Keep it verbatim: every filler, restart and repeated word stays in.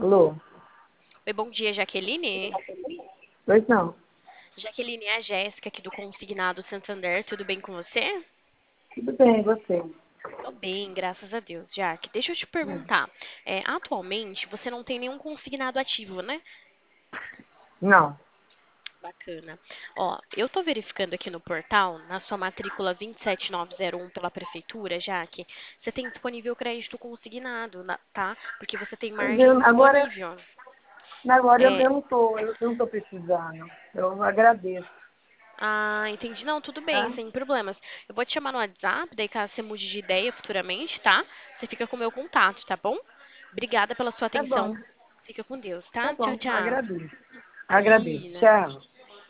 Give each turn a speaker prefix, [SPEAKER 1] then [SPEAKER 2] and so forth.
[SPEAKER 1] Alô?
[SPEAKER 2] Oi, bom dia, Jaqueline.
[SPEAKER 1] Pois não.
[SPEAKER 2] Jaqueline, é a Jéssica aqui do Consignado Santander. Tudo bem com você?
[SPEAKER 1] Tudo bem, e você?
[SPEAKER 2] Tô bem, graças a Deus, Jaque. Deixa eu te
[SPEAKER 1] Hum.
[SPEAKER 2] perguntar. é, atualmente, você não tem nenhum consignado ativo, né?
[SPEAKER 1] Não.
[SPEAKER 2] Bacana. Ó, eu tô verificando aqui no portal, na sua matrícula vinte e sete nove zero um pela prefeitura, Jaque, você tem disponível crédito consignado, na- tá? Porque você tem
[SPEAKER 1] Mas
[SPEAKER 2] margem
[SPEAKER 1] eu- agora
[SPEAKER 2] disponível.
[SPEAKER 1] agora eu,
[SPEAKER 2] É,
[SPEAKER 1] eu não tô, eu não tô precisando. Eu agradeço,
[SPEAKER 2] Ah, entendi. Não, tudo bem,
[SPEAKER 1] tá?
[SPEAKER 2] sem problemas. Eu vou te chamar no WhatsApp, daí caso você mude de ideia futuramente, tá? Você fica com o meu contato, tá bom? Obrigada pela sua
[SPEAKER 1] Tá bom,
[SPEAKER 2] atenção. Fica com Deus,
[SPEAKER 1] tá
[SPEAKER 2] tá? Tchau,
[SPEAKER 1] bom,
[SPEAKER 2] tchau.
[SPEAKER 1] agradeço. Agradeço.
[SPEAKER 2] Imagina.
[SPEAKER 1] Tchau.